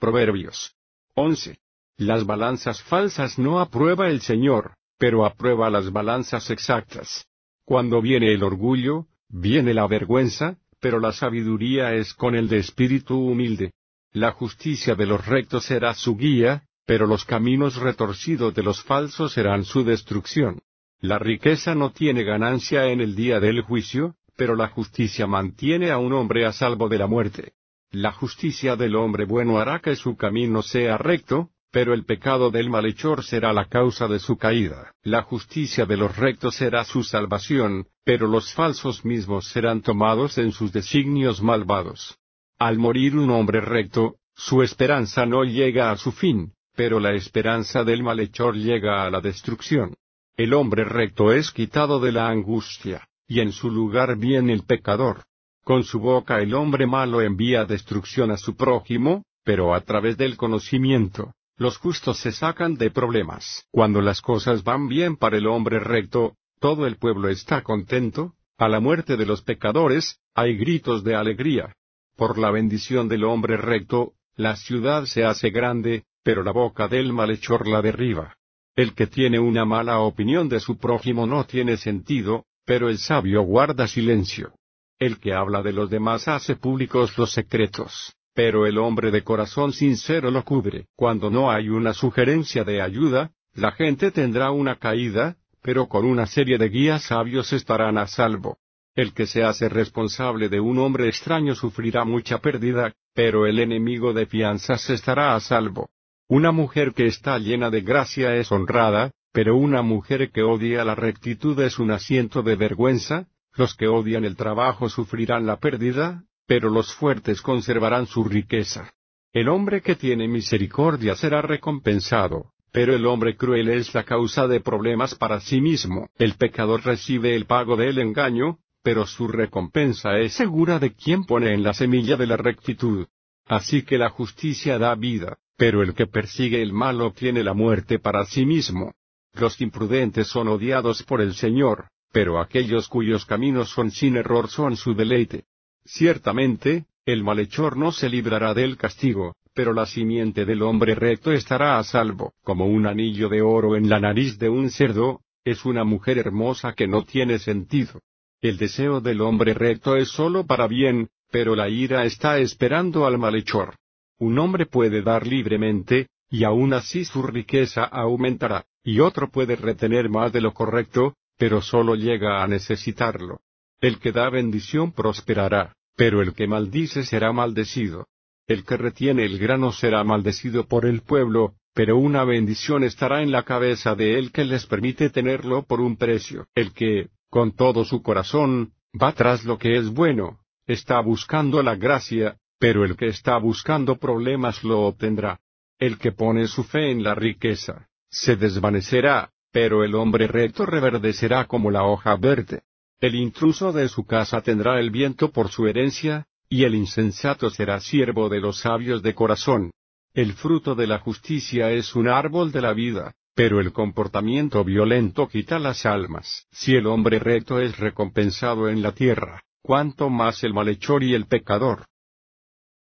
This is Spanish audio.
Proverbios 11. Las balanzas falsas no aprueba el Señor, pero aprueba las balanzas exactas. Cuando viene el orgullo, viene la vergüenza, pero la sabiduría es con el de espíritu humilde. La justicia de los rectos será su guía, pero los caminos retorcidos de los falsos serán su destrucción. La riqueza no tiene ganancia en el día del juicio, pero la justicia mantiene a un hombre a salvo de la muerte. La justicia del hombre bueno hará que su camino sea recto, pero el pecado del malhechor será la causa de su caída. La justicia de los rectos será su salvación, pero los falsos mismos serán tomados en sus designios malvados. Al morir un hombre recto, su esperanza no llega a su fin, pero la esperanza del malhechor llega a la destrucción. El hombre recto es quitado de la angustia, y en su lugar viene el pecador. Con su boca el hombre malo envía destrucción a su prójimo, pero a través del conocimiento, los justos se sacan de problemas. Cuando las cosas van bien para el hombre recto, todo el pueblo está contento. A la muerte de los pecadores, hay gritos de alegría. Por la bendición del hombre recto, la ciudad se hace grande, pero la boca del malhechor la derriba. El que tiene una mala opinión de su prójimo no tiene sentido, pero el sabio guarda silencio. El que habla de los demás hace públicos los secretos, pero el hombre de corazón sincero lo cubre. Cuando no hay una sugerencia de ayuda, la gente tendrá una caída, pero con una serie de guías sabios estarán a salvo. El que se hace responsable de un hombre extraño sufrirá mucha pérdida, pero el enemigo de fianzas estará a salvo. Una mujer que está llena de gracia es honrada, pero una mujer que odia la rectitud es un asiento de vergüenza. Los que odian el trabajo sufrirán la pérdida, pero los fuertes conservarán su riqueza. El hombre que tiene misericordia será recompensado, pero el hombre cruel es la causa de problemas para sí mismo. El pecador recibe el pago del engaño, pero su recompensa es segura de quien pone en la semilla de la rectitud. Así que la justicia da vida, pero el que persigue el mal obtiene la muerte para sí mismo. Los imprudentes son odiados por el Señor, pero aquellos cuyos caminos son sin error son su deleite. Ciertamente, el malhechor no se librará del castigo, pero la simiente del hombre recto estará a salvo. Como un anillo de oro en la nariz de un cerdo, es una mujer hermosa que no tiene sentido. El deseo del hombre recto es solo para bien, pero la ira está esperando al malhechor. Un hombre puede dar libremente, y aún así su riqueza aumentará, y otro puede retener más de lo correcto, pero solo llega a necesitarlo. El que da bendición prosperará, pero el que maldice será maldecido. El que retiene el grano será maldecido por el pueblo, pero una bendición estará en la cabeza de él que les permite tenerlo por un precio. El que, con todo su corazón, va tras lo que es bueno, está buscando la gracia, pero el que está buscando problemas lo obtendrá. El que pone su fe en la riqueza, se desvanecerá, pero el hombre recto reverdecerá como la hoja verde. El intruso de su casa tendrá el viento por su herencia, y el insensato será siervo de los sabios de corazón. El fruto de la justicia es un árbol de la vida, pero el comportamiento violento quita las almas. Si el hombre recto es recompensado en la tierra, cuánto más el malhechor y el pecador.